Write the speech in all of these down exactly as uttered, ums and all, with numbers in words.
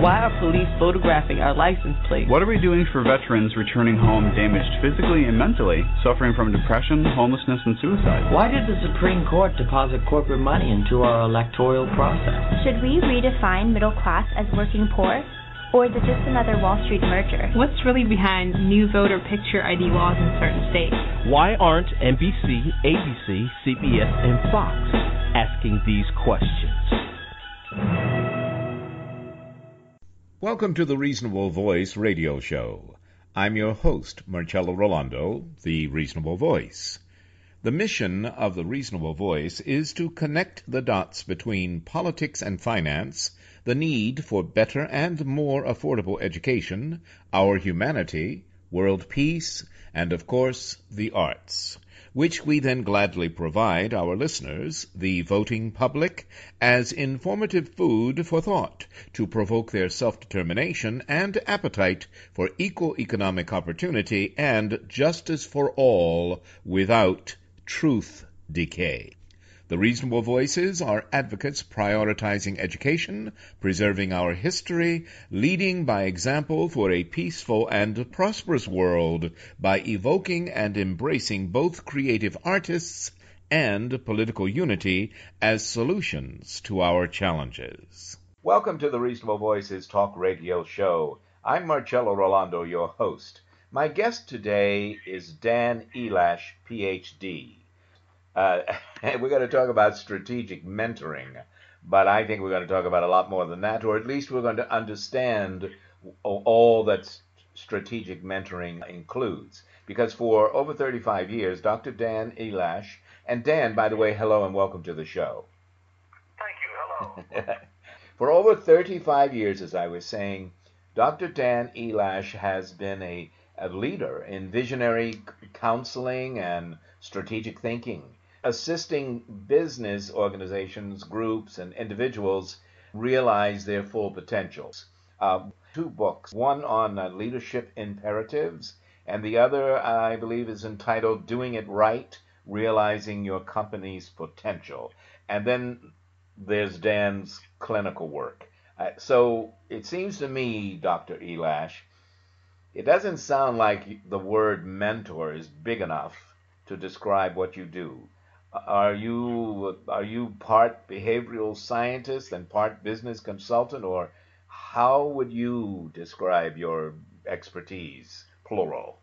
Why are police photographing our license plates? What are we doing for veterans returning home damaged physically and mentally, suffering from depression, homelessness, and suicide? Why did the Supreme Court deposit corporate money into our electoral process? Should we redefine middle class as working poor? Or is it just another Wall Street merger? What's really behind new voter picture I D laws in certain states? Why aren't N B C, A B C, C B S, and Fox asking these questions? Welcome to the Reasonable Voice radio show. I'm your host, Marcello Rolando, the Reasonable Voice. The mission of the Reasonable Voice is to connect the dots between politics and finance, the need for better and more affordable education, our humanity, world peace, and, of course, the arts, which we then gladly provide our listeners, the voting public, as informative food for thought to provoke their self-determination and appetite for equal economic opportunity and justice for all without truth decay. The Reasonable Voices are advocates prioritizing education, preserving our history, leading by example for a peaceful and prosperous world by evoking and embracing both creative artists and political unity as solutions to our challenges. Welcome to the Reasonable Voices Talk Radio Show. I'm Marcello Rolando, your host. My guest today is Dan Elash, P H D. Uh, we're going to talk about strategic mentoring, but I think we're going to talk about a lot more than that, or at least we're going to understand all that strategic mentoring includes. Because for over thirty-five years, Doctor Dan Elash, and Dan, by the way, hello and welcome to the show. Thank you, hello. For over thirty-five years, as I was saying, Doctor Dan Elash has been a, a leader in visionary counseling and strategic thinking, assisting business organizations, groups, and individuals realize their full potentials. Uh, two books, one on uh, leadership imperatives, and the other, I believe, is entitled Doing It Right, Realizing Your Company's Potential. And then there's Dan's clinical work. Uh, so it seems to me, Doctor Elash, it doesn't sound like the word mentor is big enough to describe what you do. Are you are you part behavioral scientist and part business consultant, or how would you describe your expertise, plural?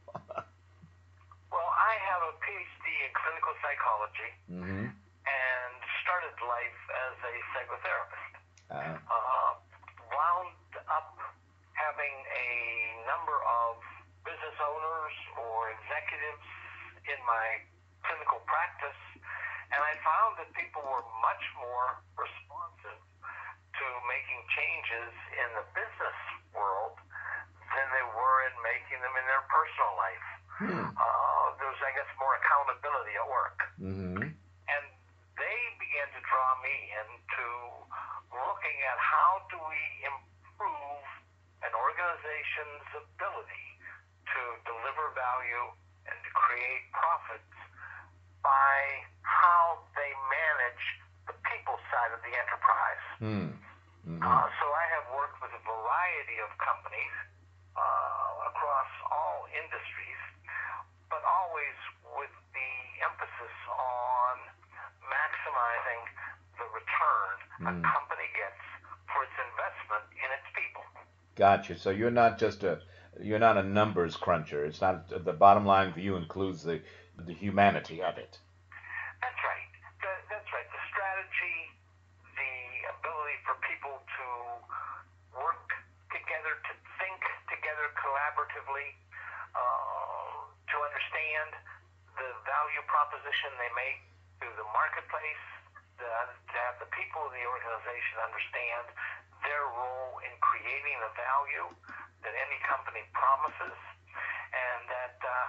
Well, I have a P H D in clinical psychology Mm-hmm. and started life as a psychotherapist. Uh, Uh, wound up having a number of business owners or executives in my clinical practice, and I found that people were much more responsive to making changes in the business world than they were in making them in their personal life. hmm. Uh, there was, I guess, more accountability at work. Mm-hmm. And they began to draw me into looking at how do we improve an organization's ability to deliver value and to create profits by how they manage the people side of the enterprise. Mm-hmm. Uh, so I have worked with a variety of companies uh, across all industries, but always with the emphasis on maximizing the return a Mm. company gets for its investment in its people. Gotcha. So you're not just a you're not a numbers cruncher. It's not the bottom line view includes the the humanity of it. That's right. That, that's right. The strategy, the ability for people to work together, to think together collaboratively, uh, to understand the value proposition they make to the marketplace, the, to have the people in the organization understand their role in creating the value that any company promises, and that uh,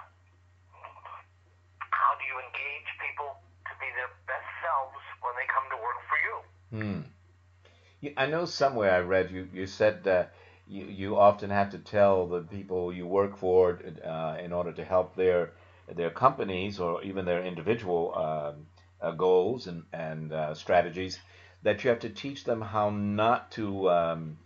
how do you engage people to be their best selves when they come to work for you? Hmm. You, I know somewhere I read you, you said uh, you, you often have to tell the people you work for uh, in order to help their their companies or even their individual um, uh, goals and, and uh, strategies, that you have to teach them how not to um,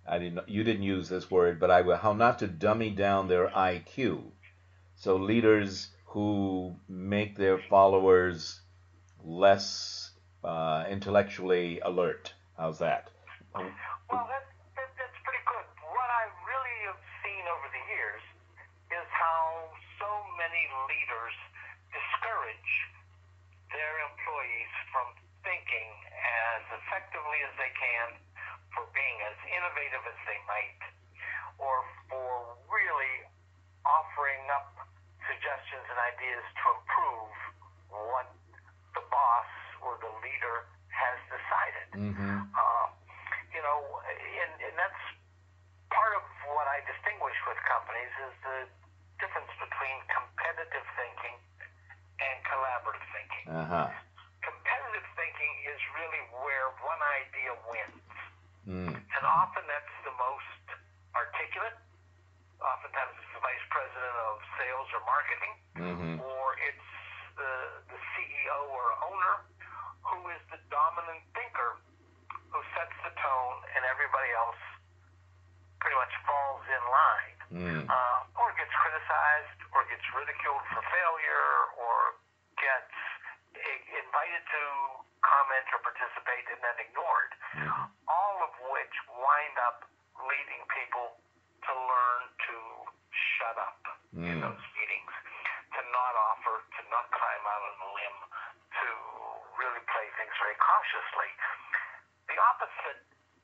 I didn't. You didn't use this word, but I will. How not to dummy down their I Q. So leaders who make their followers less uh, intellectually alert. How's that? Well, that, that, that's pretty good. What I really have seen over the years is how so many leaders discourage their employees from thinking as effectively as they can, for being as innovative as they might, or for really offering up suggestions and ideas to improve what the boss or the leader has decided. Mm-hmm. Uh, you know, and, and that's part of what I distinguish with companies is the difference between competitive thinking and collaborative thinking. Uh-huh. Competitive thinking is really where one idea wins. Mm. And often that's the most articulate. Oftentimes it's the vice president of sales or marketing, mm-hmm. or it's the, the C E O or owner who is the dominant thinker who sets the tone and everybody else pretty much falls in line, mm. uh, or gets criticized, or gets ridiculed for failure, or gets invited to comment or participate and then ignored, mm. all of which wind up leading people to learn to shut up mm. in those meetings, to not offer, to not climb out on a limb, to really play things very cautiously. The opposite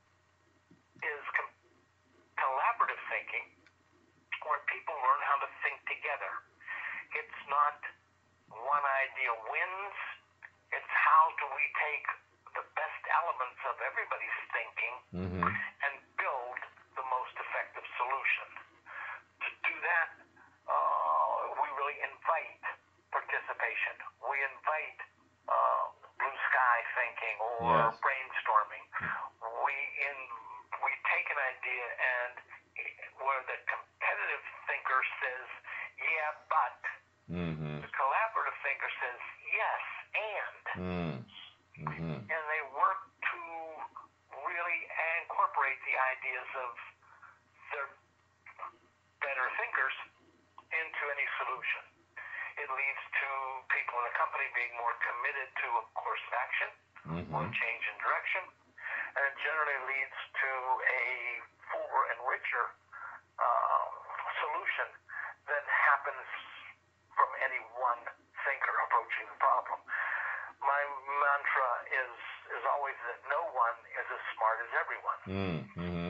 is com- collaborative thinking, where people learn how to think together. It's not one idea wins, it's how do we take the best elements of everybody's thinking mm-hmm. and build the most effective solution. To do that, uh, we really invite participation. We invite uh, blue sky thinking or yes. brainstorming. We in we take an idea and where the competitive thinker says, yeah, but mm-hmm. the collaborative thinker says, yes, and. Mm. Mm-hmm. And they work to really incorporate the ideas of their better thinkers into any solution. It leads to people in the company being more committed to a course of action, mm-hmm. or change in direction, and it generally leads to a fuller and richer uh, solution than happens from any one thinker approaching the problem. My mantra is is always that no one is as smart as everyone. Mm-hmm.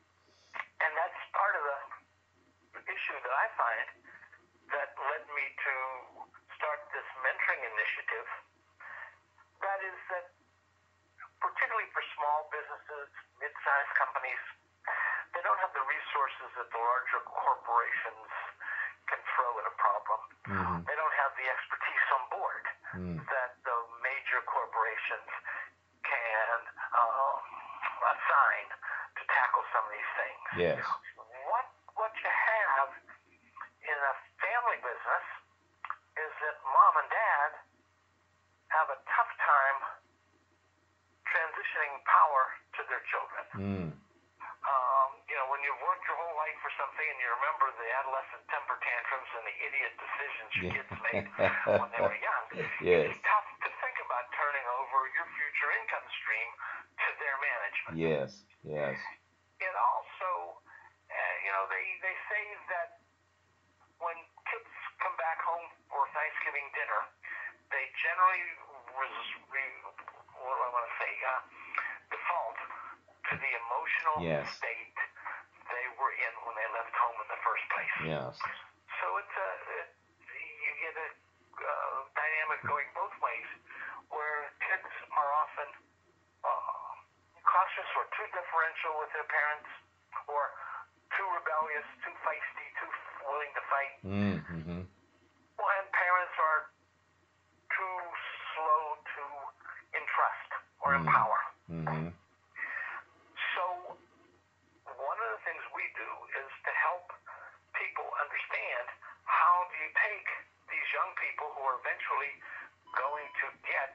And that's part of the issue that I find that led me to start this mentoring initiative. That is that, particularly for small businesses, mid-sized companies, they don't have the resources that the larger corporations can throw at a problem. Mm-hmm. They don't have the expertise on board mm. that the major corporations can uh, assign to tackle some of these things. Yes. What what you have in a family business is that mom and dad have a tough time transitioning power to their children. Mm. Um, you know, when you've worked your whole life for something and you remember the adolescent temper tantrums and the idiot decisions your kids made when they were young, yes. it's tough to think about turning over your future income stream to their management. Yes, yes. It also, uh, you know, they, they say that when kids come back home for Thanksgiving dinner, they generally, res- re- what do I want to say, uh, default to the emotional yes. state they were in when they left home in the first place. Yes. So it's a, it, you get a uh, dynamic going both ways, where kids are often uh, cautious or too differential with their parents, or too rebellious, too feisty, too willing to fight. Mm-hmm. Well, and parents are too slow to entrust or mm. empower. Mm-hmm. So one of the things we do is to help people understand how do you take these young people who are eventually going to get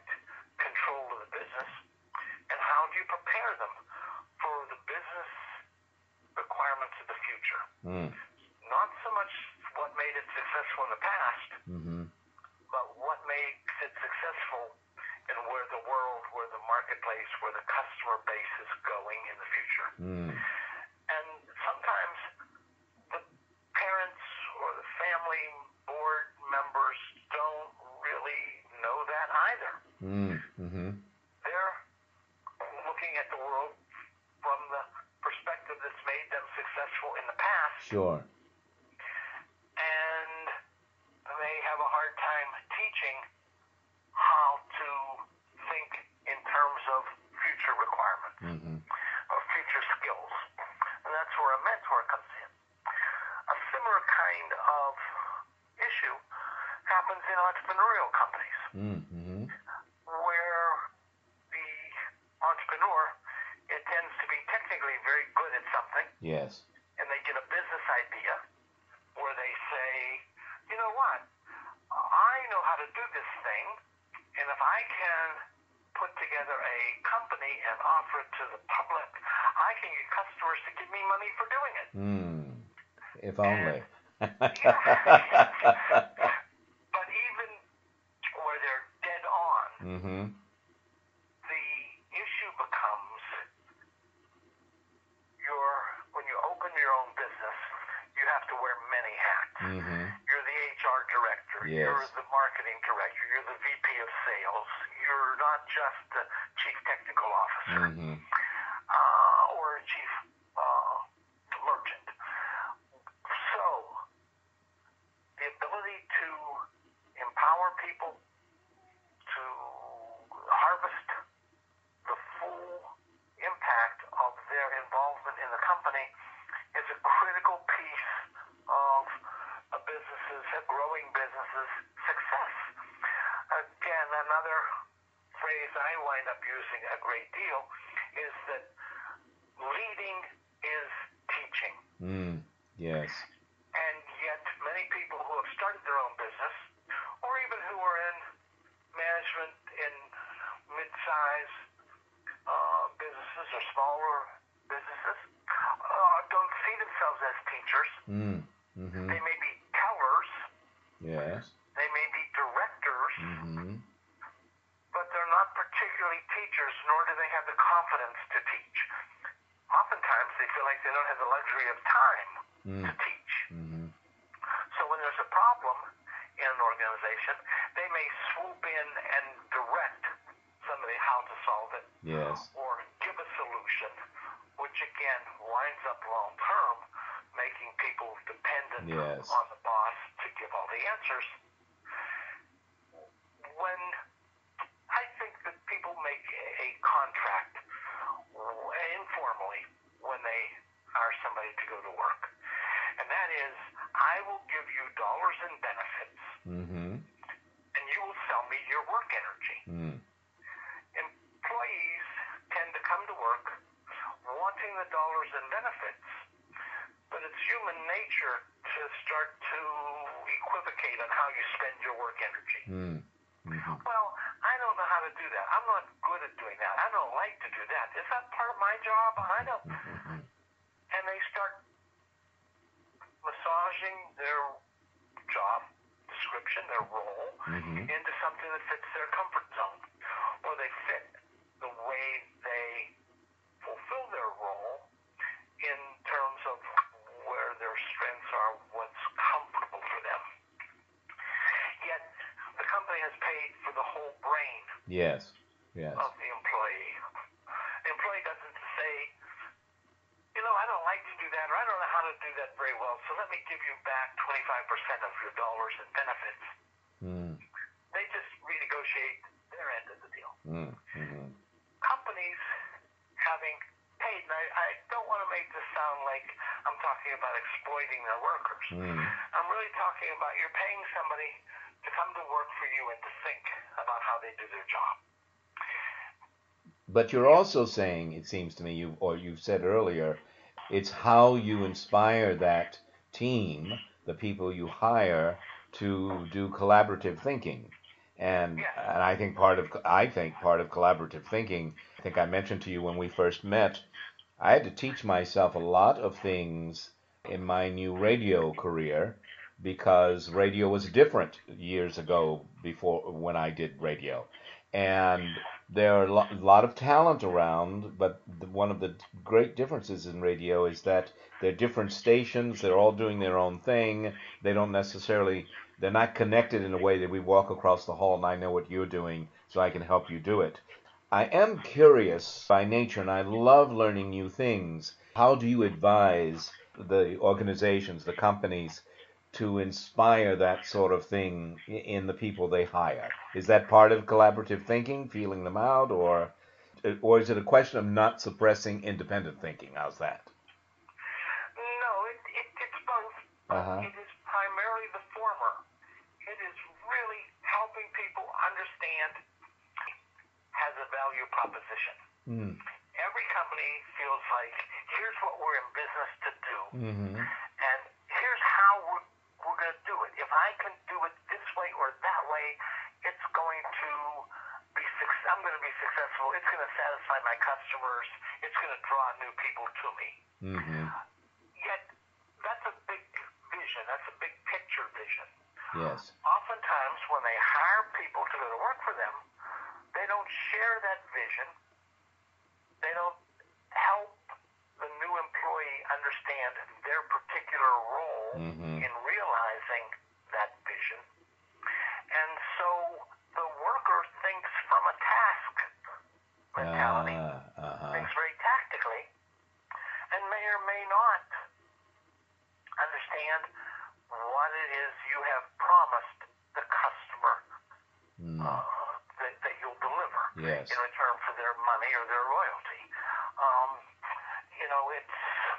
control of the business, and how do you prepare them for the business Mm. Not so much what made it successful in the past, Mm-hmm. but what makes it successful and where the world, where the marketplace, where the customer base is going in the future. Mm. And sometimes the parents or the family board members don't really know that either. Mm. Mm-hmm. They're looking at the world from the perspective that's made them successful in the past. Sure. And they have a hard time teaching how to think in terms of future requirements, Mm-hmm. of future skills. And that's where a mentor comes in. A similar kind of issue happens in entrepreneurial companies, Mm-hmm. where the entrepreneur intends to be technically very good at something, Yes. and they get a business idea where they say, you know what, I know how to do this thing, and if I can put together a company and offer it to the public, I can get customers to give me money for doing it. Mm. If only. But even where they're dead on, Mm-hmm. the issue becomes your when you open your own business, you have to wear many hats. Mm-hmm. You're the H R director. Yes. You're the marketing director. You're the V P of sales. You're not just the chief technical officer Mm-hmm. uh, or chief uh, merchant. So the ability to empower people to harvest the full impact of their involvement in the company is a critical piece of a business's, a growing business's success. Again, another phrase I wind up using a great deal is that leading is teaching. Mm. Yes. And yet many people who have started their own business, or even who are in management in mid-size uh, businesses or smaller businesses, uh, don't see themselves as teachers. Mm. Mm-hmm. They may be tellers, Yes. they may be directors, Mm-hmm. but they're not particularly teachers, nor do they have the confidence to teach. Oftentimes they feel like they don't have the luxury of time Mm. to teach. Mm-hmm. So when there's a problem in an organization, they may swoop in and direct somebody how to solve it, Yes. or give a solution, which again winds up long term making people dependent Yes. on the boss to give all the answers. When I think that people make a contract informally when they hire somebody to go to work, and that is, I will give you dollars and benefits, Mm-hmm. and you will sell me your work energy. Mm. Employees tend to come to work wanting the dollars and benefits, but it's human nature to start to equivocate on how you spend your work energy. Mm. Mm-hmm. Well, I don't know how to do that. I'm not good at doing that. I don't like to do that. Is that part of my job? I don't. Mm-hmm. And they start massaging their job description, their role, Mm-hmm. into something that fits their comfort zone, or they fit the way they fulfill their role in terms of where their strengths are, what's comfortable for them. Yet the company has paid for the whole brain Yes. Yes. of the employee. The employee doesn't say, you know, I don't like to do that, or I don't know how to do that very well, so let me give you back twenty-five percent of your dollars and benefits. Mm. They just renegotiate their end of the deal. Mm. Mm-hmm. Companies having paid, and I, I don't want to make this sound like I'm talking about exploiting their workers. Mm. I'm really talking about you're paying somebody to come to work for you and to think about how they do their job. But you're also saying, it seems to me, you or you said earlier, it's how you inspire that team, the people you hire, to do collaborative thinking. And, Yes. and I think part of I think part of collaborative thinking, I think I mentioned to you when we first met, I had to teach myself a lot of things in my new radio career, because radio was different years ago before when I did radio. And there are a lo- lot of talent around, but the, one of the great differences in radio is that they're different stations, they're all doing their own thing. They don't necessarily, they're not connected in a way that we walk across the hall and I know what you're doing, so I can help you do it. I am curious by nature, and I love learning new things. How do you advise the organizations, the companies, to inspire that sort of thing in the people they hire? Is that part of collaborative thinking, feeling them out, or or is it a question of not suppressing independent thinking? How's that? No, it, it, it's both. Uh-huh. It is primarily the former. It is really helping people understand has a value proposition. Mm. Every company feels like, here's what we're in business to do, Mm-hmm. and here's how we're, we're going to do it. If I can do it this way or that way, it's going to be success. I'm going to be successful. It's going to satisfy my customers. It's going to draw new people to me. Mm-hmm. Yet, that's a big vision. That's a big picture vision. Yes. Oftentimes, when they hire people to go to work for them, they don't share that vision. They don't help the new employee understand their particular role Mm-hmm. in realizing that vision. And so the worker thinks from a task mentality, Ah, uh-huh. thinks very tactically, and may or may not understand what it is you have promised the customer Mm. uh, that, that you'll deliver Yes. in return for their money or their loyalty. Um, you know, it's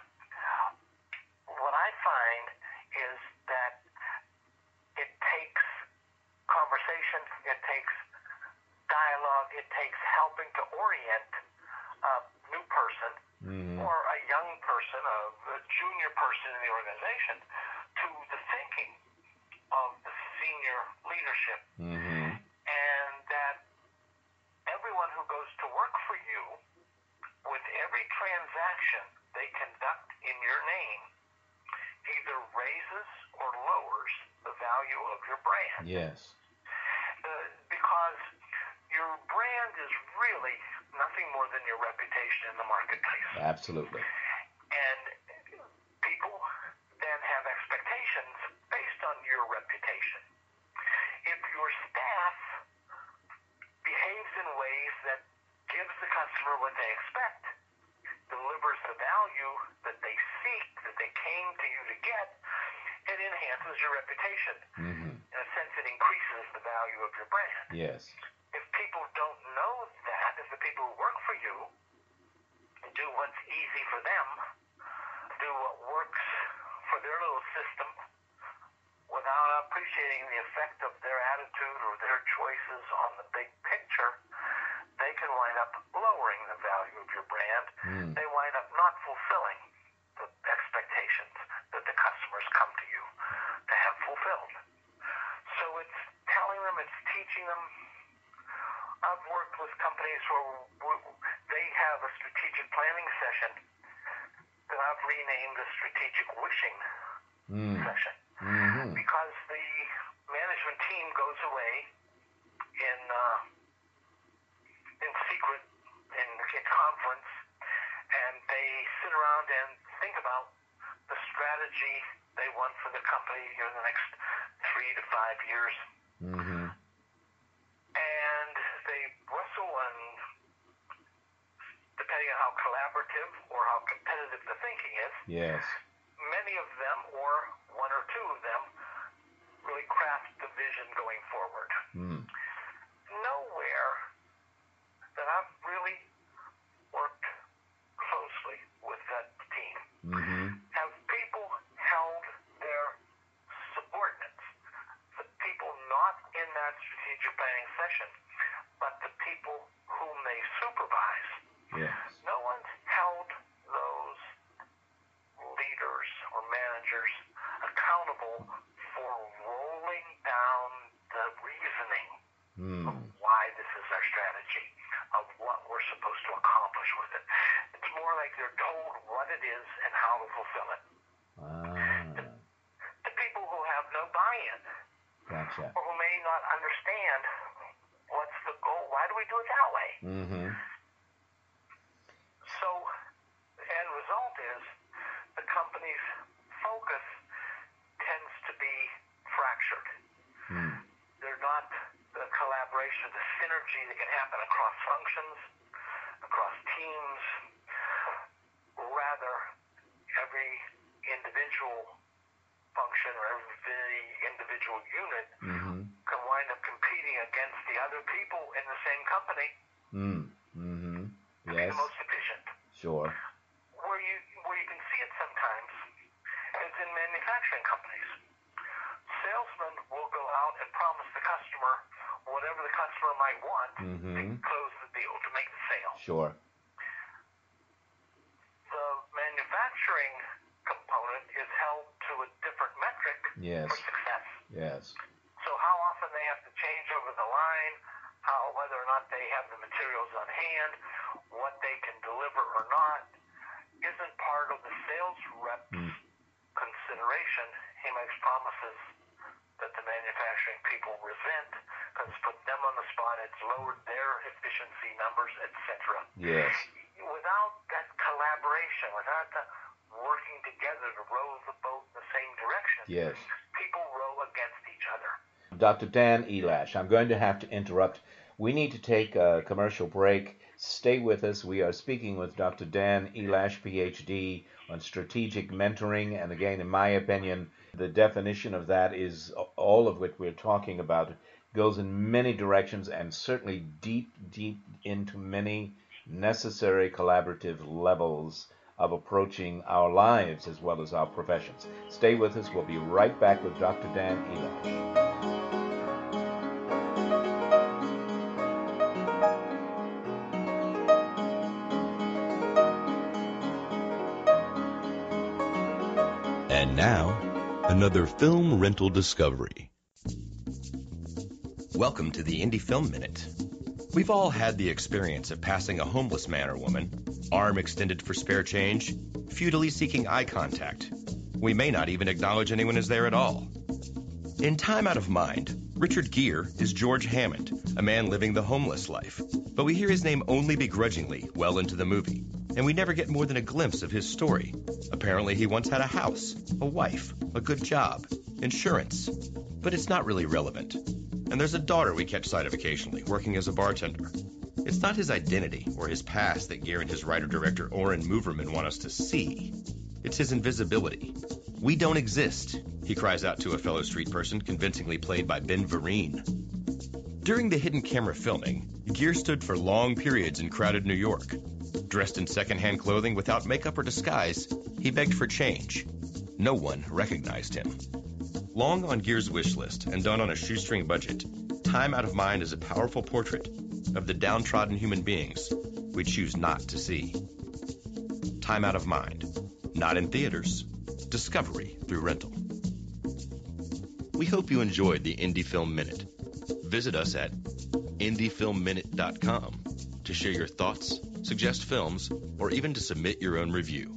what I find is that it takes conversation, it takes dialogue, it takes helping to orient a new person Mm-hmm. or a young person, a, a junior person in the organization, to the thinking of the senior leadership. Mm-hmm. And that everyone who goes to work for you, with every transaction they conduct in your name, either raises or lowers the value of your brand. Yes. Uh, because your brand is really nothing more than your reputation in the marketplace. Absolutely. And people then have expectations based on your reputation. If your staff behaves in ways that gives the customer what they expect, delivers the value that they seek, that they came to you to get, it enhances your reputation. Mm-hmm. In a sense, it increases the value of your brand. Yes. If people don't know that, if the people who work for you do what's easy for them, do what works for their little system, without appreciating the effect of their attitude or their choices on the big picture, they can wind up lowering the value of your brand. Mm. They wind up not fulfilling the expectations that the customers come to you to have fulfilled. So it's telling them, it's teaching them. I've worked with companies where they have a strategic planning session that I've renamed the strategic wishing Mm. session. Mm-hmm. Because the management team goes away in uh, in secret, in, in conference, and they sit around and think about the strategy they want for the company in the next three to five years. Mm-hmm. And they wrestle, and depending on how collaborative or how competitive the thinking is, Yes. many of them, or one or two of them, really craft the vision going forward. Mm. Nowhere that I've really worked closely with that team Mm-hmm. have people held their subordinates, the people not in that strategic planning session, but the people whom they supervise. Yes. No one's held those leaders or managers accountable for rolling down the reasoning Mm. of why this is our strategy, of what we're supposed to accomplish with it. It's more like they're told what it is and how to fulfill it. Ah. not understand what's the goal. Why do we do it that way? Mm-hmm. So the end result is the company's focus tends to be fractured. Mm. They're not the collaboration, the synergy that can happen across functions, across teams. Rather, every individual function or every individual unit Mm-hmm. can wind up competing against the other people in the same company Mm. Mm-hmm. to be Yes. the most efficient. Sure. Where you where you can see it sometimes is in manufacturing companies. Salesmen will go out and promise the customer whatever the customer might want Mm-hmm. to close the deal, to make the sale. Sure. The manufacturing component is held to a different metric Yes. for success. Yes. So how often they have to change over the line, how whether or not they have the materials on hand, what they can deliver or not, isn't part of the sales rep's Mm. consideration. He makes promises that the manufacturing people resent because it's put them on the spot, it's lowered their efficiency numbers, et cetera. Yes. Without that collaboration, without the working together to row the boat in the same direction, Yes. people row against each other. Doctor Dan Elash, I'm going to have to interrupt. We need to take a commercial break. Stay with us. We are speaking with Doctor Dan Elash, P H D, on strategic mentoring. And again, in my opinion, the definition of that is all of what we're talking about goes in many directions and certainly deep, deep into many necessary collaborative levels of approaching our lives as well as our professions. Stay with us. We'll be right back with Doctor Dan Elash. And now, another film rental discovery. Welcome to the Indie Film Minute. We've all had the experience of passing a homeless man or woman, arm extended for spare change, futilely seeking eye contact. We may not even acknowledge anyone is there at all. In Time Out of Mind, Richard Gere is George Hammond, a man living the homeless life. But we hear his name only begrudgingly well into the movie, and we never get more than a glimpse of his story. Apparently he once had a house, a wife, a good job, insurance. But it's not really relevant. And there's a daughter we catch sight of occasionally, working as a bartender. It's not his identity or his past that Gere and his writer-director Oren Moverman want us to see. It's his invisibility. We don't exist, he cries out to a fellow street person, convincingly played by Ben Vereen. During the hidden camera filming, Gere stood for long periods in crowded New York. Dressed in secondhand clothing without makeup or disguise, he begged for change. No one recognized him. Long on Gere's wish list and done on a shoestring budget, Time Out of Mind is a powerful portrait of the downtrodden human beings we choose not to see. Time Out of Mind. Not in theaters. Discovery through rental. We hope you enjoyed the Indie Film Minute. Visit us at indie film minute dot com to share your thoughts, suggest films, or even to submit your own review.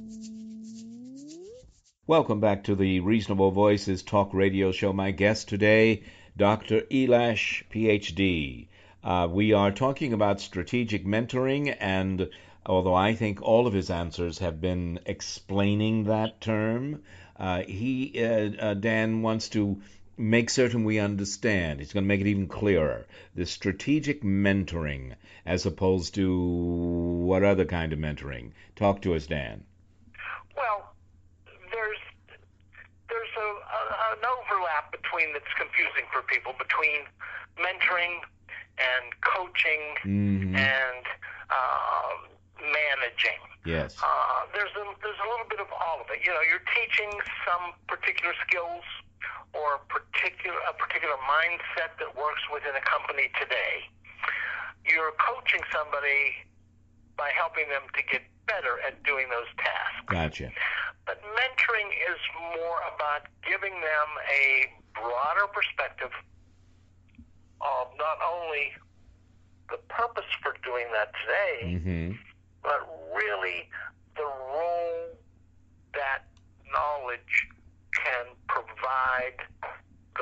Welcome back to the Reasonable Voices Talk Radio Show. My guest today, Doctor Elash, P H D. Uh, we are talking about strategic mentoring, and although I think all of his answers have been explaining that term, uh, he, uh, uh, Dan, wants to make certain we understand. He's going to make it even clearer. The strategic mentoring as opposed to what other kind of mentoring? Talk to us, Dan. Well, there's there's a, a, an overlap between that's confusing for people between mentoring and coaching Mm-hmm. and uh, managing. Yes. Uh, there's a there's a little bit of all of it. You know, you're teaching some particular skills or particular a particular mindset that works within a company today. You're coaching somebody by helping them to get better at doing those tasks. Gotcha. But mentoring is more about giving them a broader perspective of not only the purpose for doing that today, Mm-hmm. but really the role that knowledge can provide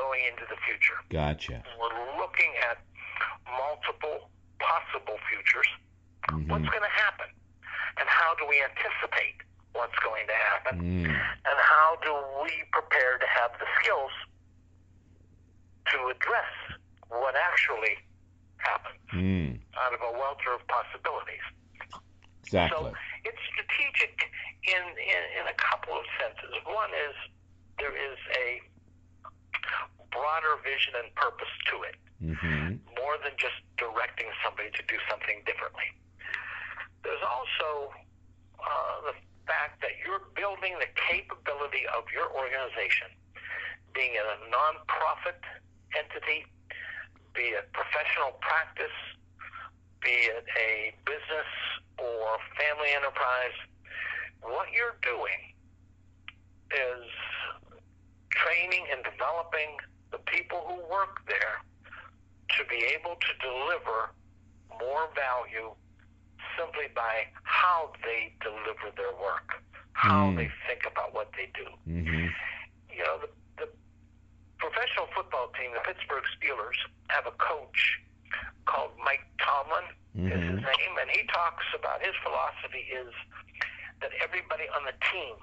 going into the future. Gotcha. We're looking at multiple possible futures. Mm-hmm. What's going to happen? And how do we anticipate what's going to happen? Mm. And how do we prepare to have the skills to address what actually happens mm. out of a welter of possibilities? Exactly. So it's strategic in, in, in a couple of senses. One is there is a broader vision and purpose to it, mm-hmm. more than just directing somebody to do something differently. There's also uh, the fact that you're building the capability of your organization, being it a nonprofit entity, be it professional practice, be it a business or family enterprise. What you're doing is training and developing the people who work there to be able to deliver more value simply by how they deliver their work, how mm. they think about what they do. Mm-hmm. You know, the, the professional football team, the Pittsburgh Steelers, have a coach called Mike Tomlin, mm-hmm. is his name, and he talks about his philosophy is that everybody on the team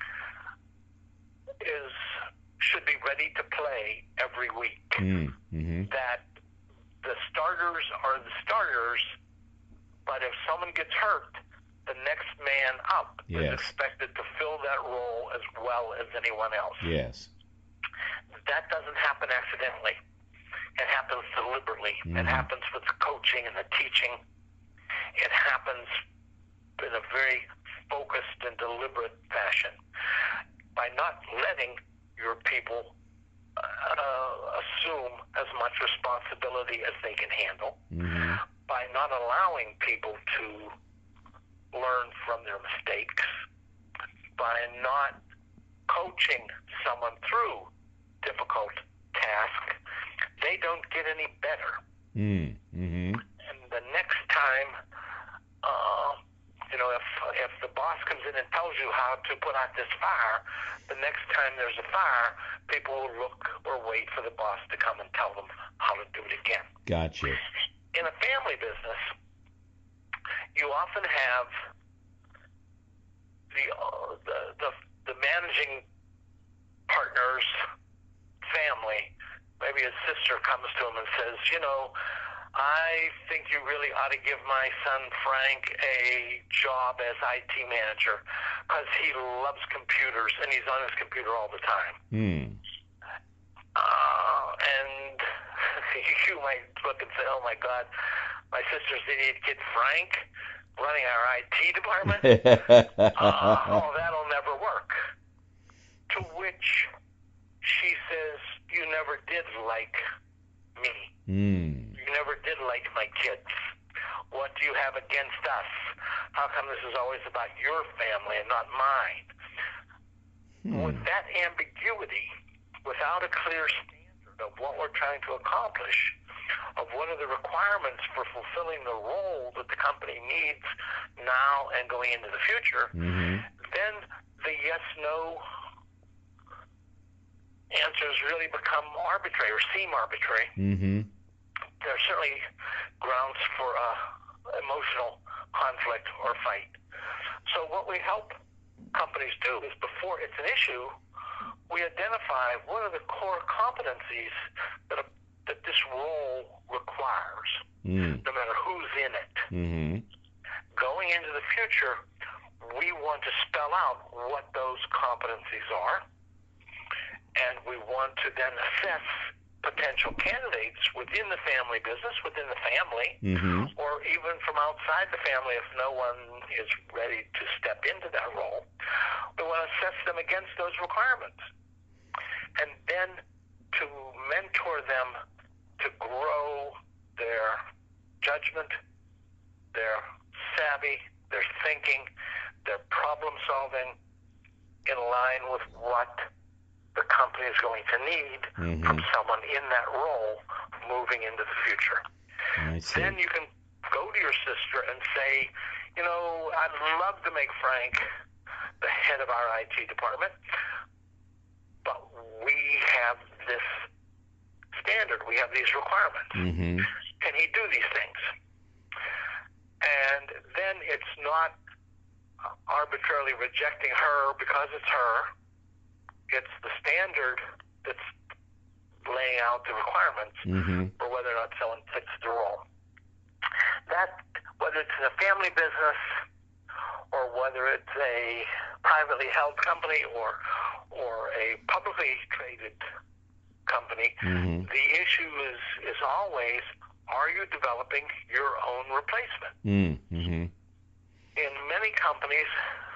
is should be ready to play every week. Mm-hmm. That the starters are the starters, but if someone gets hurt, the next man up yes. is expected to fill that role as well as anyone else. Yes. That doesn't happen accidentally. It happens deliberately. Mm-hmm. It happens with the coaching and the teaching. It happens in a very focused and deliberate fashion. By not letting your people uh, assume as much responsibility as they can handle, mm-hmm. by not allowing people to learn from their mistakes, by not coaching someone through difficult tasks, they don't get any better. Mm-hmm. And the next time, uh, you know, if if the boss comes in and tells you how to put out this fire, the next time there's a fire, people will look or wait for the boss to come and tell them how to do it again. Gotcha. In a family business, you often have the uh, the, the the managing partner's family. Maybe his sister comes to him and says, you know, I think you really ought to give my son Frank a job as I T manager because he loves computers and he's on his computer all the time. Mm. Uh, and you might look and say, oh my God, my sister's idiot kid Frank running our I T department? uh, oh, that'll never work. To which she says, you never did like me. Mm. You never did like my kids. What do you have against us? How come this is always about your family and not mine? Hmm. With that ambiguity, without a clear standard of what we're trying to accomplish, of what are the requirements for fulfilling the role that the company needs now and going into the future, mm-hmm. then the yes-no answers really become arbitrary or seem arbitrary. Mm-hmm. There are certainly grounds for uh, emotional conflict or fight. So what we help companies do is before it's an issue, we identify what are the core competencies that, a, that this role requires, mm. no matter who's in it. Mm-hmm. Going into the future, we want to spell out what those competencies are, and we want to then assess potential candidates within the family business, within the family, mm-hmm. or even from outside the family if no one is ready to step into that role. We want to assess them against those requirements. And then to mentor them to grow their judgment, their savvy, their thinking, their problem solving in line with what the company is going to need mm-hmm. from someone in that role moving into the future. I see. Then you can go to your sister and say, you know, I'd love to make Frank the head of our I T department, but we have this standard. We have these requirements. Mm-hmm. Can he do these things? And then it's not arbitrarily rejecting her because it's her. It's the standard that's laying out the requirements Mm-hmm. for whether or not someone fits the role. That, whether it's in a family business or whether it's a privately held company or or a publicly traded company, Mm-hmm. the issue is, is always, are you developing your own replacement? Mm-hmm. In many companies,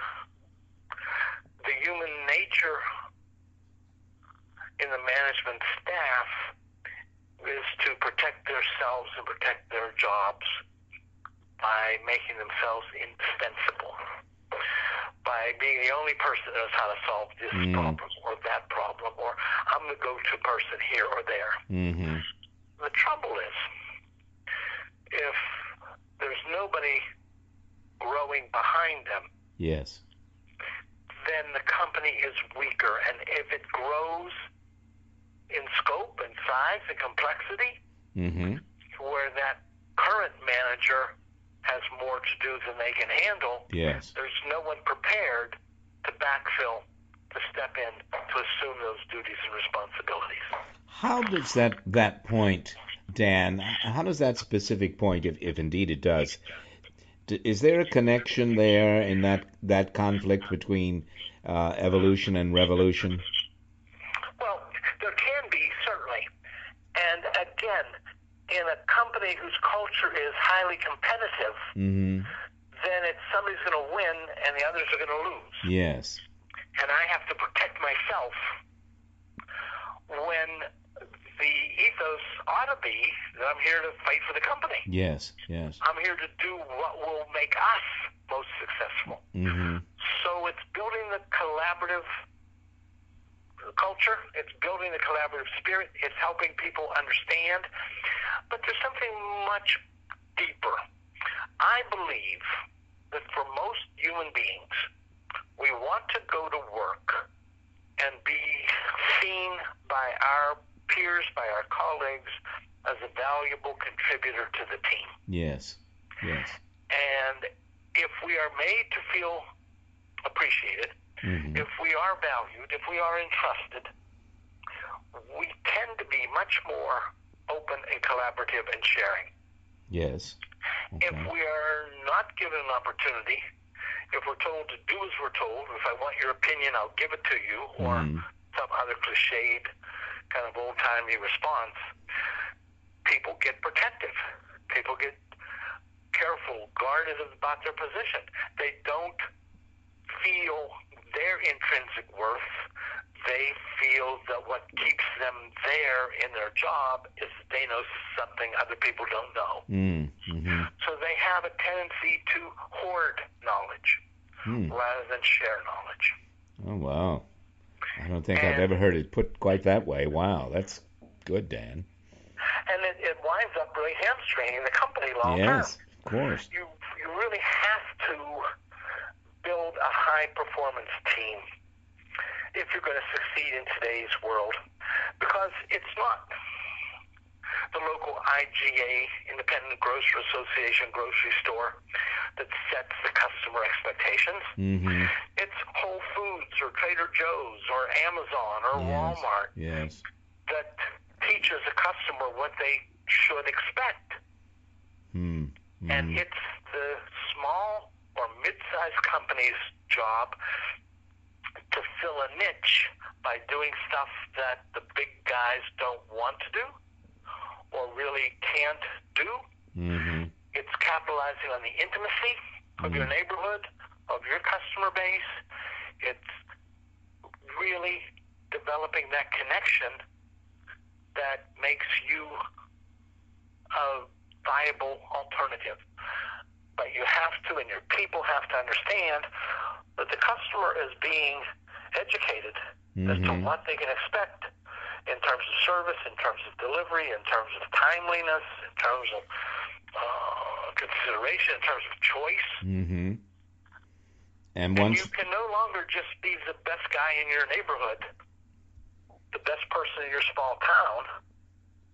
the human nature in the management staff is to protect themselves and protect their jobs by making themselves indispensable, by being the only person that knows how to solve this Mm. problem or that problem, or I'm the go-to person here or there. Mm-hmm. The trouble is, if there's nobody growing behind them, Yes. then the company is weaker. And if it grows in scope and size and complexity, Mm-hmm. where that current manager has more to do than they can handle, Yes. there's no one prepared to backfill, to step in, to assume those duties and responsibilities. How does that that point, Dan? How does that specific point, if if indeed it does, d- is there a connection there in that that conflict between uh, evolution and revolution? Well, there can be, certainly. And again, in a company whose culture is highly competitive, Mm-hmm. then it's somebody's going to win and the others are going to lose. Yes. And I have to protect myself when the ethos ought to be that I'm here to fight for the company. Yes. Yes. I'm here to do what will make us most successful. Mm-hmm. So it's building the collaborative culture. It's building the collaborative spirit. It's helping people understand. But there's something much deeper. I believe that for most human beings, we want to go to work and be seen by our peers, by our colleagues, as a valuable contributor to the team. Yes. Yes. And if we are made to feel appreciated, Mm-hmm. if we are valued, if we are entrusted, we tend to be much more open and collaborative and sharing. Yes. If Okay. we are not given an opportunity, if we're told to do as we're told, if I want your opinion, I'll give it to you, or Mhm. some other cliched kind of old-timey response, people get protective. People get careful, guarded about their position. They don't feel their intrinsic worth. They feel that what keeps them there in their job is that they know something other people don't know. Mm-hmm. So they have a tendency to hoard knowledge Mm. rather than share knowledge. Oh, wow. I don't think I've And- ever heard it put quite that way. Wow, that's good, Dan. And it, it winds up really hamstringing the company long Yes, term. of course. You, you really have to build a high-performance team if you're going to succeed in today's world, because it's not the local I G A, Independent Grocer Association grocery store, that sets the customer expectations. Mm-hmm. It's Whole Foods or Trader Joe's or Amazon or Yes. Walmart Yes. that teaches a customer what they should expect. Mm-hmm. And it's the small or mid-sized company's job to fill a niche by doing stuff that the big guys don't want to do or really can't do. Mm-hmm. It's capitalizing on the intimacy of your Mm. neighborhood, of your customer base. It's really developing that connection that makes you a viable alternative. But you have to, and your people have to understand that the customer is being educated as to Mhm. what they can expect in terms of service, in terms of delivery, in terms of timeliness, in terms of uh, consideration, in terms of choice. Mm-hmm. And And once you can no longer just be the best guy in your neighborhood, the best person in your small town.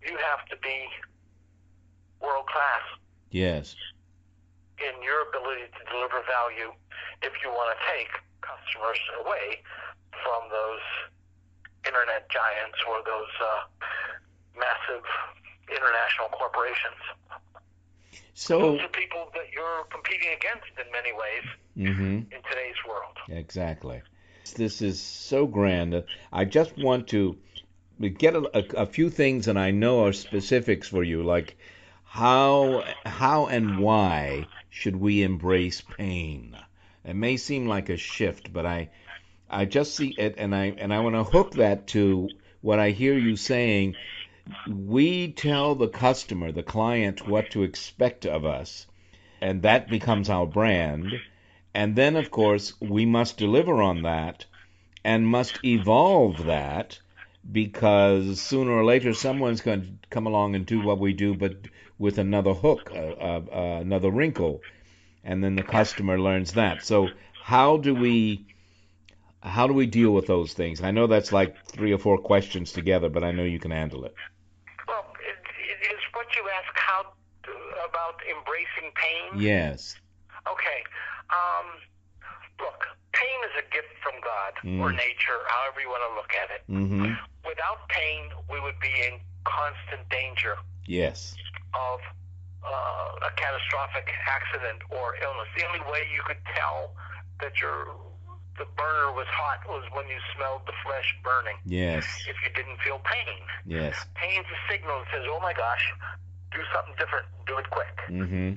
you have to be world class Yes. in your ability to deliver value if you want to take customers away from those internet giants or those uh, massive international corporations. So Those are people that you're competing against in many ways mhm. in today's world. Exactly. This is so grand. I just want to get a, a, a few things, and I know are specifics for you, like how how and why should we embrace pain? It may seem like a shift, but I I just see it, and I and I want to hook that to what I hear you saying. We tell the customer, the client, what to expect of us, and that becomes our brand. And then, of course, we must deliver on that and must evolve that, because sooner or later someone's going to come along and do what we do, but with another hook, uh, uh, uh, another wrinkle, and then the customer learns that. So how do we how do we deal with those things? I know that's like three or four questions together, but I know you can handle it. Well, it, it is what you ask how about embracing pain. Yes. Okay. Um, look, pain is a gift from God Mm. or nature, however you want to look at it. Mm-hmm. Without pain, we would be in constant danger Yes. of uh, a catastrophic accident or illness. The only way you could tell that your the burner was hot was when you smelled the flesh burning. Yes. If you didn't feel pain. Yes. Pain's a signal that says, oh my gosh, do something different, do it quick. Mm-hmm.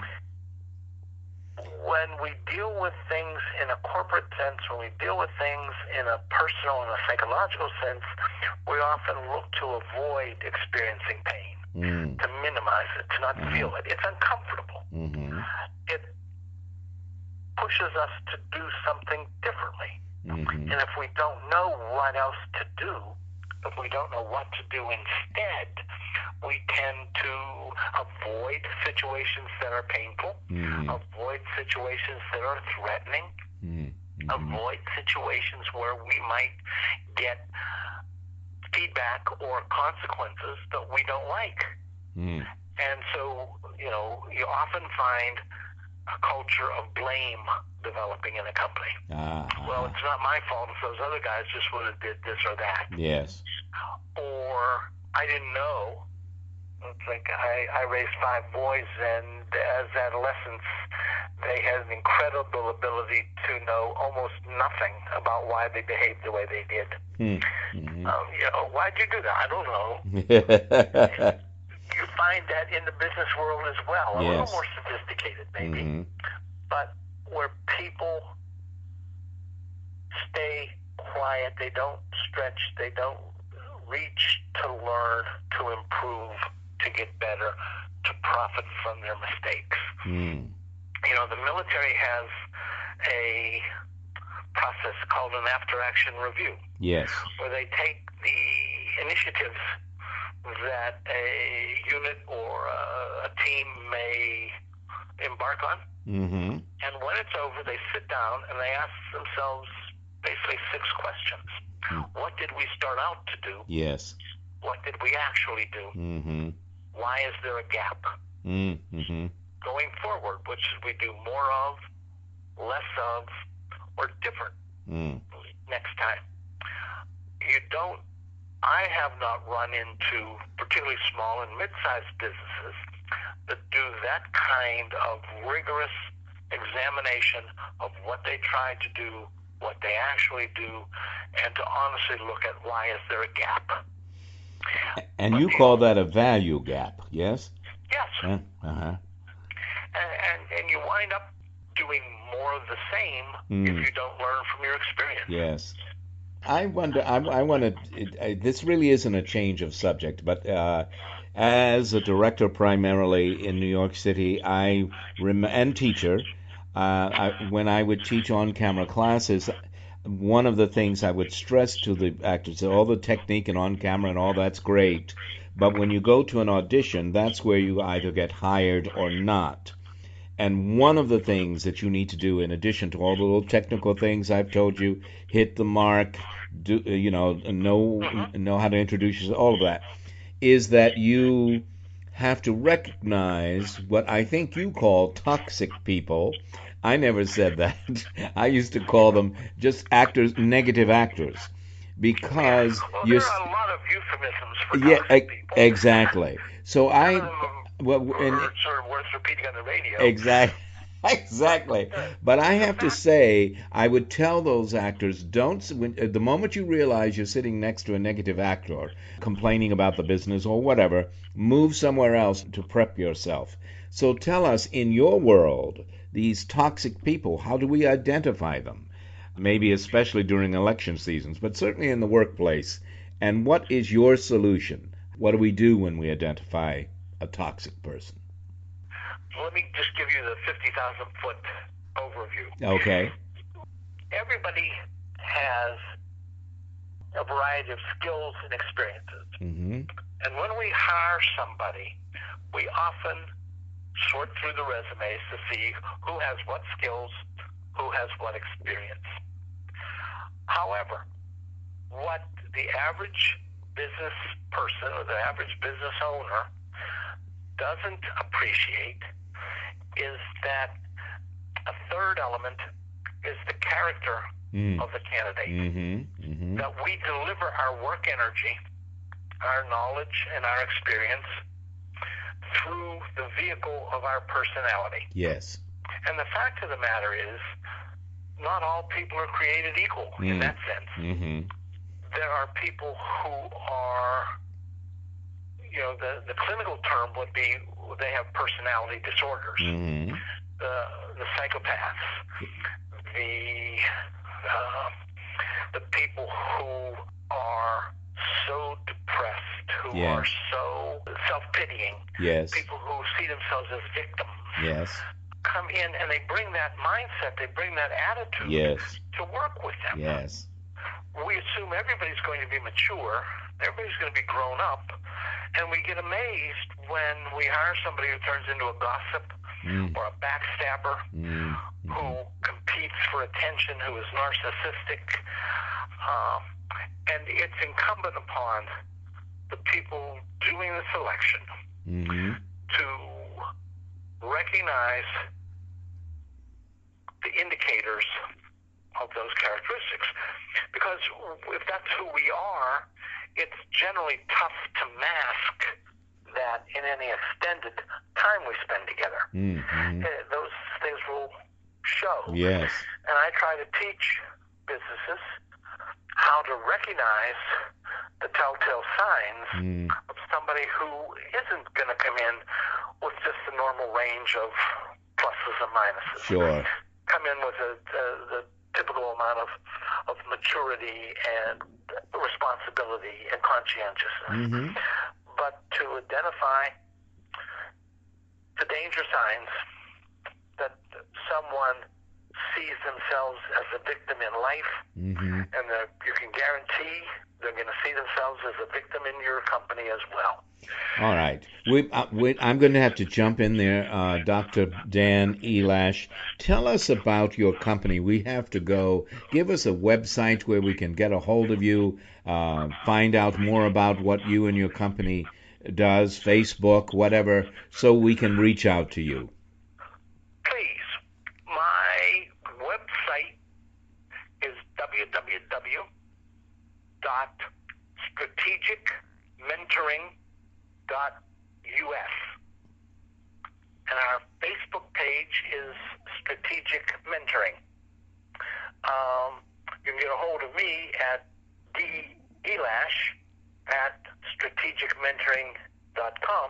When we deal with things in a corporate sense, when we deal with things in a personal and a psychological sense, we often look to avoid experiencing pain, Mm. to minimize it, to not Mhm. feel it. It's uncomfortable. Mm-hmm. It pushes us to do something differently. Mm-hmm. And if we don't know what else to do, if we don't know what to do instead, we tend to avoid situations that are painful, Mm-hmm. avoid situations that are threatening, Mm-hmm. avoid situations where we might get feedback or consequences that we don't like. Mm. And so, you know, you often find a culture of blame developing in a company. Ah. Well, it's not my fault if those other guys just would have did this or that. Yes. Or I didn't know. It's like I, I raised five boys, and as adolescents, they had an incredible ability to know almost nothing about why they behaved the way they did. Mm-hmm. Um, you know, why'd you do that? I don't know. You find that in the business world as well, a Yes. little more sophisticated maybe, Mm-hmm. but where people stay quiet, they don't stretch, they don't reach to learn, to improve, to get better, to profit from their mistakes. Mm. You know, the military has a process called an after-action review, Yes. where they take the initiatives that a unit or a, a team may embark on, Mm-hmm. and when it's over, they sit down and they ask themselves basically six questions. Mm. What did we start out to do? Yes. What did we actually do? Mm-hmm. Why is there a gap? Mm-hmm. Going forward, what should we do more of, less of, or different Mm. next time? You don't, I have not run into particularly small and mid-sized businesses that do that kind of rigorous examination of what they tried to do, what they actually do, and to honestly look at why is there a gap. And you call that a value gap, yes? Yes. Yeah. Uh-huh. And, and, and you wind up doing more of the same Mm. if you don't learn from your experience. Yes. I wonder, I, I want to, this really isn't a change of subject, but uh, as a director primarily in New York City, I rem- and teacher, uh, I, when I would teach on-camera classes, one of the things I would stress to the actors, all the technique and on-camera and all that's great, but when you go to an audition, that's where you either get hired or not. And one of the things that you need to do, in addition to all the little technical things I've told you, hit the mark, do you know, know know how to introduce yourself, all of that, is that you have to recognize what I think you call toxic people. I never said that. I used to call them just actors, negative actors, because well, you're. There are a lot of euphemisms for Yeah, toxic e- people. exactly. So I. None of them Well, are and, sort of worth repeating on the radio. exactly. Exactly. But I have to say, I would tell those actors, don't, when, the moment you realize you're sitting next to a negative actor complaining about the business or whatever, move somewhere else to prep yourself. So tell us, in your world, these toxic people, how do we identify them? Maybe especially during election seasons, but certainly in the workplace. And what is your solution? What do we do when we identify a toxic person? Let me just give you the fifty thousand foot overview. Okay. Everybody has a variety of skills and experiences. Mm-hmm. And when we hire somebody, we often sort through the resumes to see who has what skills, who has what experience. However, what the average business person or the average business owner doesn't appreciate is that a third element is the character mm. of the candidate. Mm-hmm. Mm-hmm. That we deliver our work energy, our knowledge, and our experience through the vehicle of our personality. Yes. And the fact of the matter is, not all people are created equal mm. in that sense. Mm-hmm. There are people who are, you know, the, the clinical term would be they have personality disorders. Mm-hmm. The the psychopaths, the uh, the people who are so depressed, who yes. are so self-pitying, yes. people who see themselves as victims, yes. come in and they bring that mindset, they bring that attitude yes. to work with them. Yes. We assume everybody's going to be mature, everybody's going to be grown up, and we get amazed when we hire somebody who turns into a gossip mm. or a backstabber, mm. who competes for attention, who is narcissistic. Um, and it's incumbent upon the people doing the selection mm-hmm. to recognize the indicators of those characteristics. Because if that's who we are, it's generally tough to mask that in any extended time we spend together. Mm-hmm. Uh, those things will show. Yes. And I try to teach businesses how to recognize the telltale signs mm. of somebody who isn't going to come in with just the normal range of pluses and minuses. Sure. Come in with a, a, the typical amount of, of maturity and responsibility and conscientiousness. Mm-hmm. But to identify the danger signs that someone sees themselves as a victim in life, mm-hmm. and the, you can guarantee they're going to see themselves as a victim in your company as well. All right. We, uh, we, I'm going to have to jump in there. Uh, Doctor Dan Elash, tell us about your company. We have to go. Give us a website where we can get a hold of you, uh, find out more about what you and your company does, Facebook, whatever, so we can reach out to you. Please. My website is w w w dot strategic mentoring dot u s, and our Facebook page is Strategic Mentoring. Um, you can get a hold of me at d elash at strategic mentoring dot com,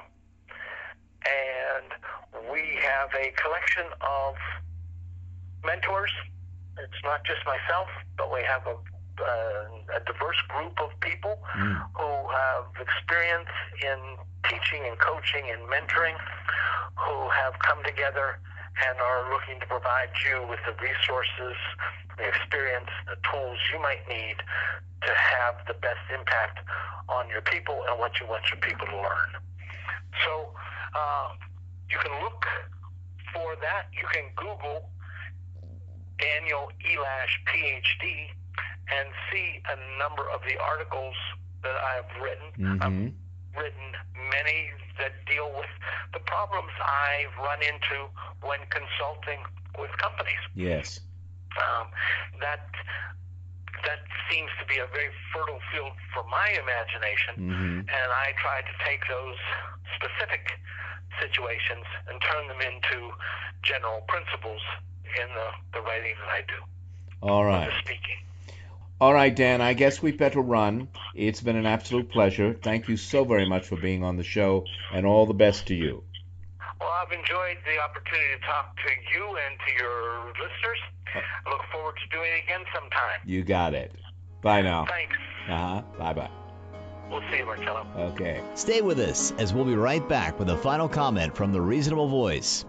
and we have a collection of mentors. It's not just myself, but we have a Uh, a diverse group of people mm. who have experience in teaching and coaching and mentoring, who have come together and are looking to provide you with the resources, the experience, the tools you might need to have the best impact on your people and what you want your people to learn. So uh, you can look for that. You can Google Daniel Elash, P H D, and see a number of the articles that I've written. Mm-hmm. I'm written many that deal with the problems I've run into when consulting with companies. Yes. Um, that that seems to be a very fertile field for my imagination, mm-hmm. and I try to take those specific situations and turn them into general principles in the, the writing that I do. All right. The speaking. All right, Dan, I guess we better run. It's been an absolute pleasure. Thank you so very much for being on the show, and all the best to you. Well, I've enjoyed the opportunity to talk to you and to your listeners. I look forward to doing it again sometime. You got it. Bye now. Thanks. Uh-huh. Bye-bye. We'll see you, Marcello. Okay. Stay with us as we'll be right back with a final comment from the Reasonable Voice.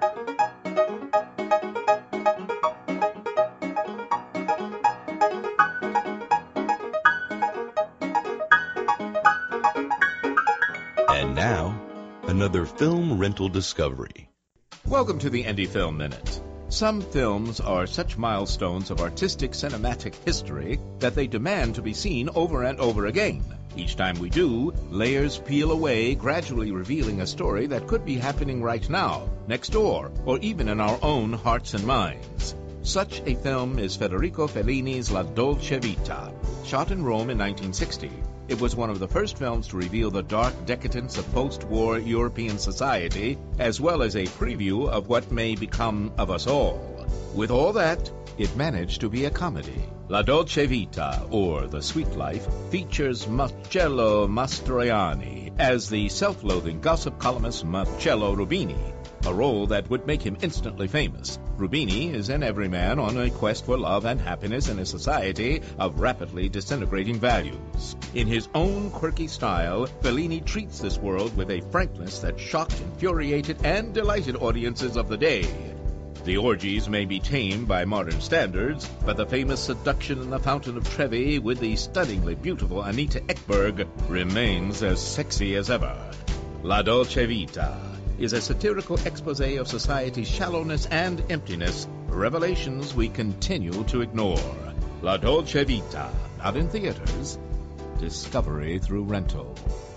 And now, another film rental discovery. Welcome to the Indie Film Minute. Some films are such milestones of artistic cinematic history that they demand to be seen over and over again. Each time we do, layers peel away, gradually revealing a story that could be happening right now, next door, or even in our own hearts and minds. Such a film is Federico Fellini's La Dolce Vita. Shot in Rome in nineteen sixty, it was one of the first films to reveal the dark decadence of post-war European society, as well as a preview of what may become of us all. With all that, it managed to be a comedy. La Dolce Vita, or The Sweet Life, features Marcello Mastroianni as the self-loathing gossip columnist Marcello Rubini, a role that would make him instantly famous. Rubini is an everyman on a quest for love and happiness in a society of rapidly disintegrating values. In his own quirky style, Fellini treats this world with a frankness that shocked, infuriated, and delighted audiences of the day. The orgies may be tamed by modern standards, but the famous seduction in the Fountain of Trevi with the stunningly beautiful Anita Ekberg remains as sexy as ever. La Dolce Vita is a satirical expose of society's shallowness and emptiness, revelations we continue to ignore. La Dolce Vita, not in theaters, discovery through rental.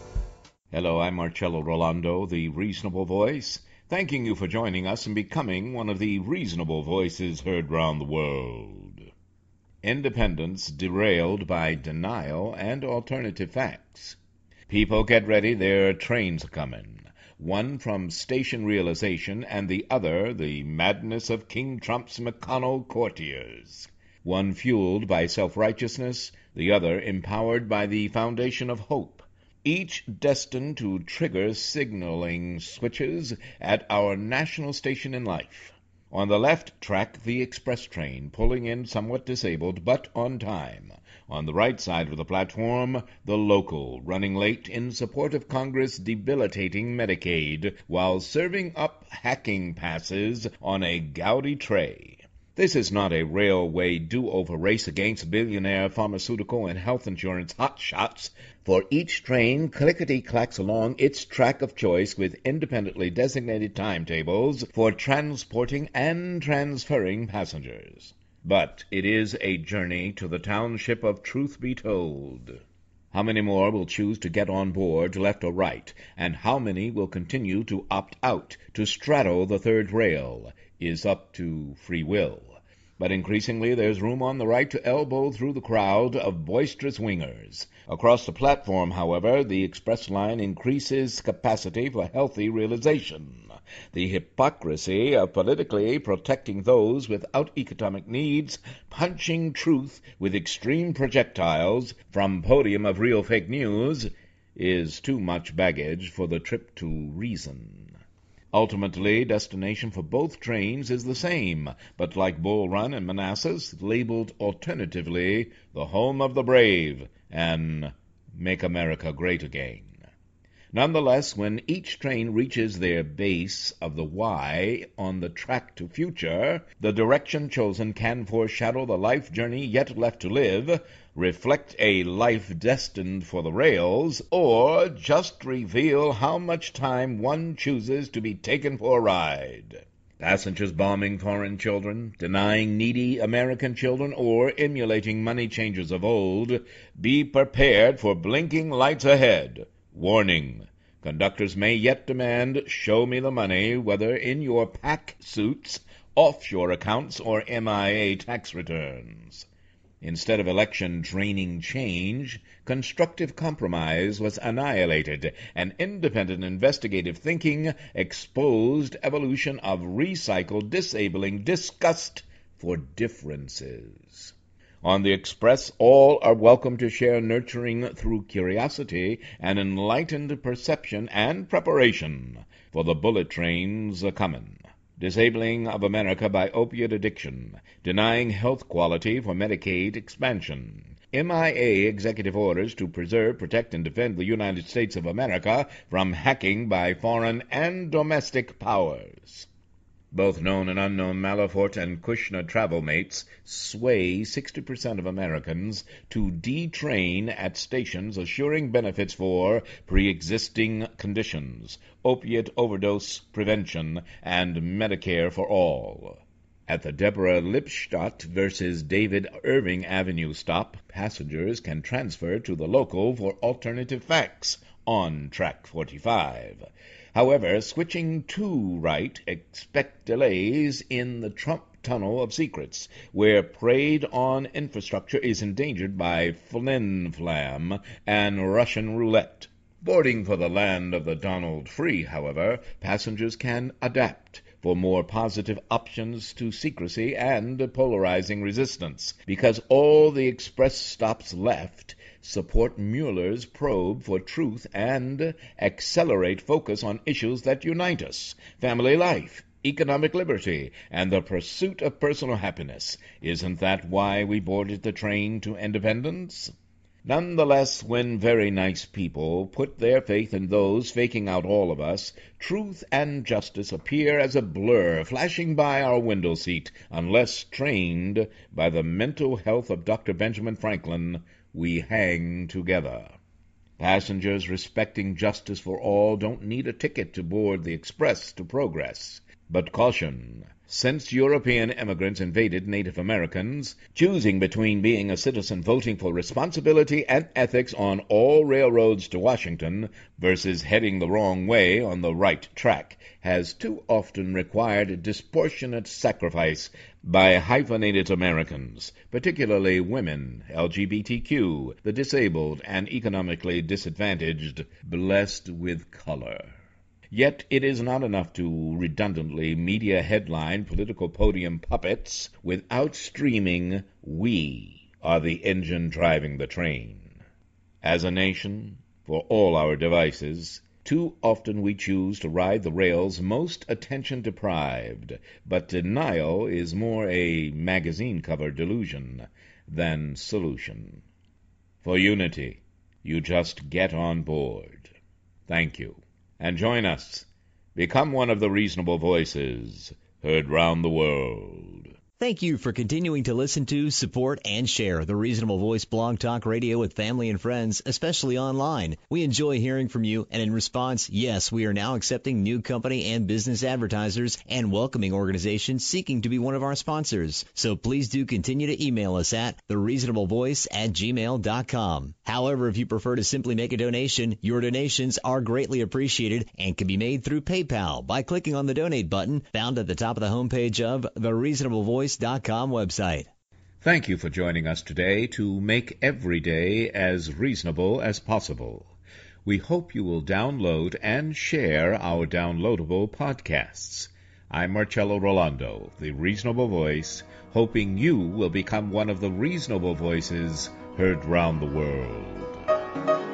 Hello, I'm Marcello Rolando, the Reasonable Voice, thanking you for joining us and becoming one of the reasonable voices heard round the world. Independence derailed by denial and alternative facts. People get ready, their trains are coming. One from station realization, and the other the madness of King Trump's McConnell courtiers. One fueled by self-righteousness, the other empowered by the foundation of hope. Each destined to trigger signaling switches at our national station in life. On the left track, the express train, pulling in somewhat disabled, but on time. On the right side of the platform, the local, running late in support of Congress debilitating Medicaid, while serving up hacking passes on a gaudy tray. This is not a railway do-over race against billionaire pharmaceutical and health insurance hotshots, for each train clickety-clacks along its track of choice with independently designated timetables for transporting and transferring passengers. But it is a journey to the township of Truth Be Told. How many more will choose to get on board, left or right, and how many will continue to opt out, to straddle the third rail, is up to free will. But increasingly there's room on the right to elbow through the crowd of boisterous wingers. Across the platform, however, the express line increases capacity for healthy realization. The hypocrisy of politically protecting those without economic needs, punching truth with extreme projectiles from podium of real fake news, is too much baggage for the trip to reason. Ultimately, destination for both trains is the same, but like Bull Run and Manassas, labeled alternatively the home of the brave and Make America Great Again. Nonetheless, when each train reaches their base of the Y on the track to future, the direction chosen can foreshadow the life journey yet left to live, reflect a life destined for the rails, or just reveal how much time one chooses to be taken for a ride. Passengers bombing foreign children, denying needy American children, or emulating money changers of old, be prepared for blinking lights ahead. Warning. Conductors may yet demand, show me the money, whether in your PAC suits, offshore accounts, or M I A tax returns. Instead of election-draining change, constructive compromise was annihilated, and independent investigative thinking exposed evolution of recycled, disabling disgust for differences. On the Express, all are welcome to share nurturing through curiosity and enlightened perception and preparation for the bullet trains a-comin'. Disabling of America by opiate addiction, denying health quality for Medicaid expansion, M I A executive orders to preserve, protect, and defend the United States of America from hacking by foreign and domestic powers. Both known and unknown Malafort and Kushner travel mates sway sixty percent of Americans to detrain at stations assuring benefits for pre-existing conditions, opiate overdose prevention, and Medicare for all. At the Deborah Lipstadt versus David Irving Avenue stop, passengers can transfer to the local for alternative facts on track forty-five. However, switching to right, expect delays in the Trump tunnel of secrets, where preyed-on infrastructure is endangered by flim-flam and Russian roulette. Boarding for the land of the Donald Free, however, passengers can adapt for more positive options to secrecy and polarizing resistance, because all the express stops left support Mueller's probe for truth and accelerate focus on issues that unite us: family life, economic liberty, and the pursuit of personal happiness. Isn't that why we boarded the train to independence? Nonetheless, when very nice people put their faith in those faking out all of us, truth and justice appear as a blur flashing by our window seat. Unless trained by the mental health of Doctor Benjamin Franklin, we hang together. Passengers respecting justice for all don't need a ticket to board the Express to progress. But caution, since European immigrants invaded Native Americans, choosing between being a citizen voting for responsibility and ethics on all railroads to Washington versus heading the wrong way on the right track has too often required disproportionate sacrifice by hyphenated Americans, particularly women, L G B T Q, the disabled, and economically disadvantaged, blessed with color. Yet it is not enough to redundantly media headline political podium puppets without streaming, "We are the engine driving the train." As a nation, for all our devices, too often we choose to ride the rails most attention-deprived, but denial is more a magazine cover delusion than solution. For unity, you just get on board. Thank you. And join us. Become one of the reasonable voices heard round the world. Thank you for continuing to listen to, support, and share the Reasonable Voice Blog Talk Radio with family and friends, especially online. We enjoy hearing from you, and in response, yes, we are now accepting new company and business advertisers and welcoming organizations seeking to be one of our sponsors. So please do continue to email us at the reasonable voice at gmail dot com. However, if you prefer to simply make a donation, your donations are greatly appreciated and can be made through PayPal by clicking on the donate button found at the top of the homepage of the reasonable voice dot com website. Thank you for joining us today to make every day as reasonable as possible. We hope you will download and share our downloadable podcasts. I'm Marcello Rolando, the Reasonable Voice, hoping you will become one of the reasonable voices heard round the world.